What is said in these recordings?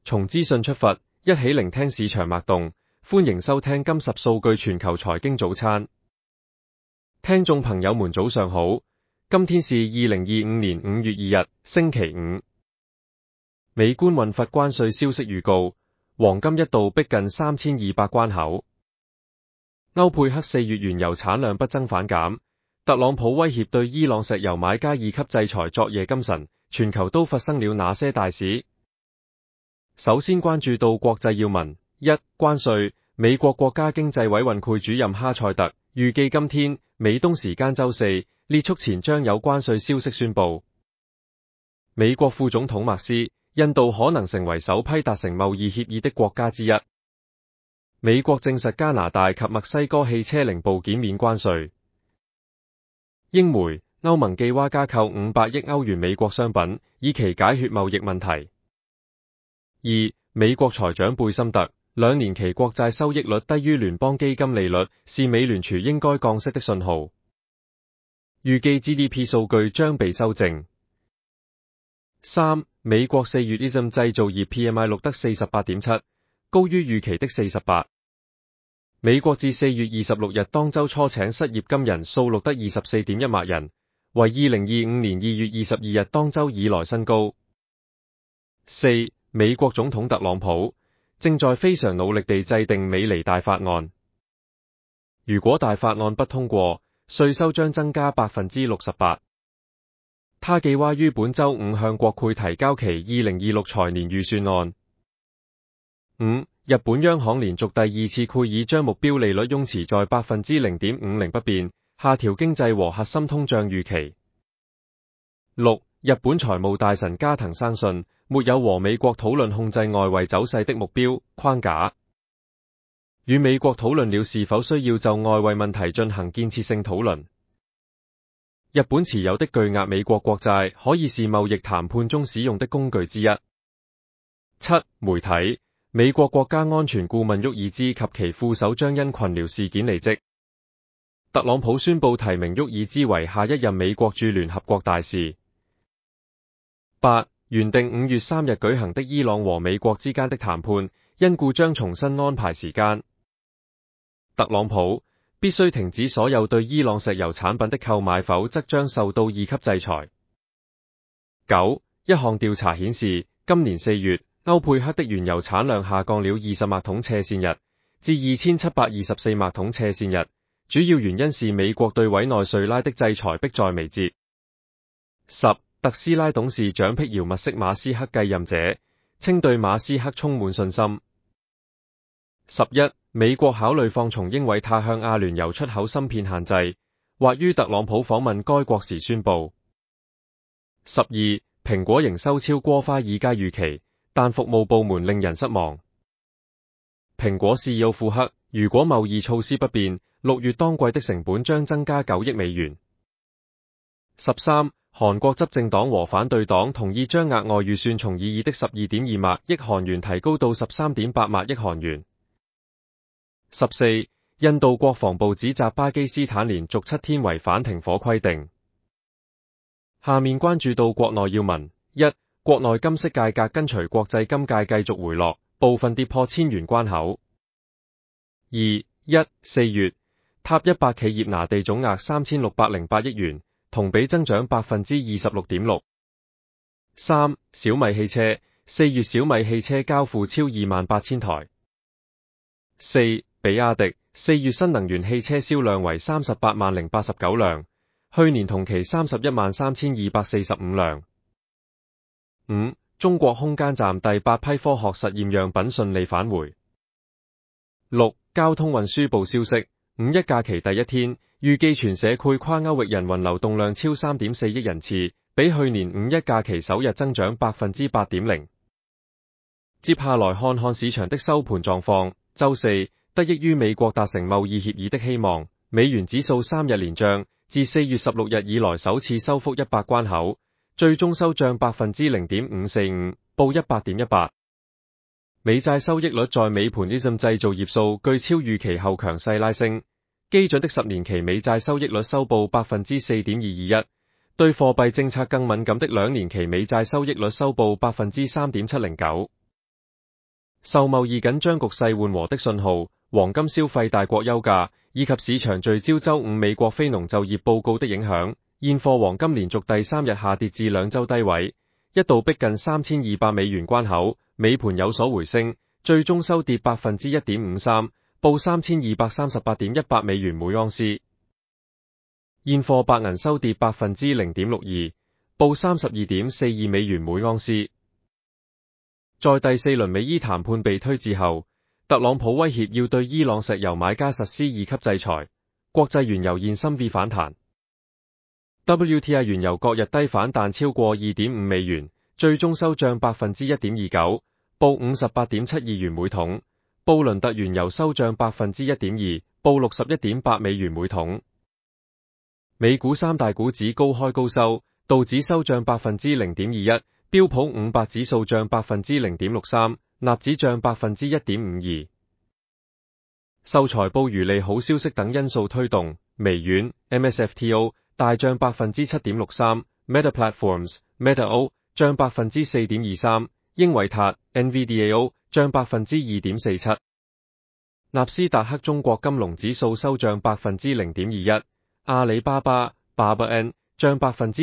從資訊出發，一起聆聽市場脈動。歡迎收聽今10數據全球財經早餐。聽眾朋友們早上好，今天是2025年5月2日，星期五。美觀運費關稅消息預告，黃金一度逼近3200關口。歐佩克4月原油產量不增反減，特朗普威脅對伊朗石油買家2級制裁昨夜今晨，全球都發生了哪些大事？首先關注到國際要聞。一、關稅。美國國家經濟委員會主任哈塞特預計今天美東時間周四列速前將有關稅消息宣布。美國副總統麥斯，印度可能成為首批達成貿易協議的國家之一。美國證實加拿大及墨西哥汽車零部件免關稅。英媒，歐盟計劃加購500億歐元美國商品，以期解決貿易問題。二、美國財長貝森特，2年期國債收益率低於聯邦基金利率，是美聯儲應該降息的信號。預計 GDP 數據將被修正。三、美國4月 ISM 製造業 PMI 錄得 48.7， 高於預期的48。美國至4月26日當周初請失業金人數錄得 24.1 萬人，為2025年2月22日當周以來新高。四、美國總統特朗普正在非常努力地制定美尼大法案。如果大法案不通過，稅收將增加 68%。他計劃於本周五向國會提交其2026財年預算案。五、日本央行連續第二次會議將目標利率擁持在 0.50% 不變，下調經濟和核心通脹預期。六、日本財務大臣加藤相信沒有和美國討論控制外圍走勢的目標框架，與美國討論了是否需要就外圍問題進行建設性討論。日本持有的巨額美國國債可以是貿易談判中使用的工具之一。七、媒體，美國國家安全顧問沃爾茲及其副手將因群聊事件離職。特朗普宣布提名沃爾茲為下一任美國駐聯合國大使。八、原定5月3日舉行的伊朗和美國之間的談判，因故將重新安排時間。特朗普必須停止所有對伊朗石油產品的購買，否則將受到2級制裁。九、一項調查顯示，今年4月，歐佩克的原油產量下降了20萬桶斜線日，至2724萬桶斜線日，主要原因是美國對委內瑞拉的制裁迫在眉睫。十、特斯拉董事長闢謠物色馬斯克繼任者，稱對馬斯克充滿信心。11、美國考慮放從英偉達向阿聯酋出口芯片限制，或於特朗普訪問該國時宣布。12、蘋果營收超過華爾街預期，但服務部門令人失望。蘋果 CEO 庫克，如果貿易措施不變，6月當季的成本將增加9億美元。13、韓國執政黨和反對黨同意將額外預算從擬議的 12.2 萬億韓元提高到 13.8 萬億韓元。14、印度國防部指責巴基斯坦連續7天違反停火規定。下面關注到國內要聞。一、國內金色價格跟隨國際金價繼續回落，部分跌破1000元關口。4月，塔100企業拿地總額3608億元，同比增長 26.6%。3、小米汽車，4月小米汽車交付超28000台。4、比亞迪，4月新能源汽車銷量為38萬089輛，去年同期313245輛。5、中國空間站第8批科學實驗樣品順利返回。6、交通運輸部消息，5一假期第一天，預計全社區跨歐域人運流動量超 3.4 億人次，比去年5一假期首日增長 8.0%。接下來看看市場的收盤狀況。周四，得益於美國達成貿易協議的希望，美元指數3日連漲，自4月16日以來首次收復100關口，最終收漲 0.545%， 報 100.18。美債收益率在尾盤 ISM 製造業數據超預期後強勢拉升，基準的10年期美債收益率收報 4.221%， 對貨幣政策更敏感的2年期美債收益率收報 3.709%。 受貿易緊張局勢緩和的信號、黃金消費大國休假以及市場聚焦周五美國非農就業報告的影響，現貨黃金連續第3日下跌至2周低位，一度逼近3200美元關口，尾盤有所回升，最終收跌 1.53%， 報3238.18美元每盎司。現貨白銀收跌 0.62%， 報32.42美元每盎司。在第4輪美伊談判被推至後，特朗普威脅要對伊朗石油買家實施2級制裁，國際原油現深 V 反彈。WTI 原油各日低反彈超過 2.5 美元，最終收漲 1.29%， 報 58.72 元每桶。布倫特原油收漲 1.2%， 報 61.8 美元每桶。美股三大股指高開高收，道指收漲 0.21%， 標普500指數漲 0.63%， 納指漲 1.52%。受財報如利好消息等因素推動，微軟 MSFTO 大漲 7.63%， Meta Platforms、Meta O 漲 4.23%， 英偉達 NVDAO 漲 2.47%。納斯達克中國金龍指數收漲 0.21%， 阿里巴巴 BABAN 漲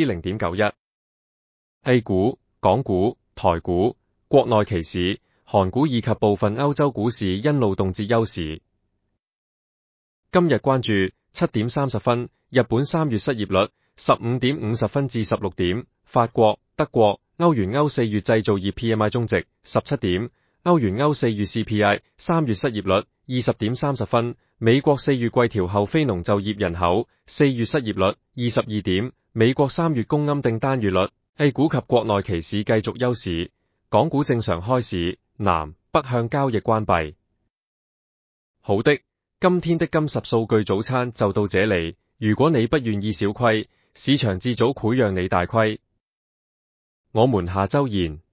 0.91%。A 股、港股、台股、國內期市、韓股以及部分歐洲股市因勞動節休市。今日關注7點30分，日本3月失業率15點50分至16點，法國、德國、歐元歐4月製造業 PMI 終值17點，歐元歐4月 CPI 3月失業率20點30分，美國4月季調後非農就業人口4月失業率22點，美國3月公安訂單月率。A 股及國內期市繼續休市，港股正常開市，南北向交易關閉。好的，今天的金10數據早餐就到這裡，如果你不願意小虧，市場自早會讓你大虧。我們下周見。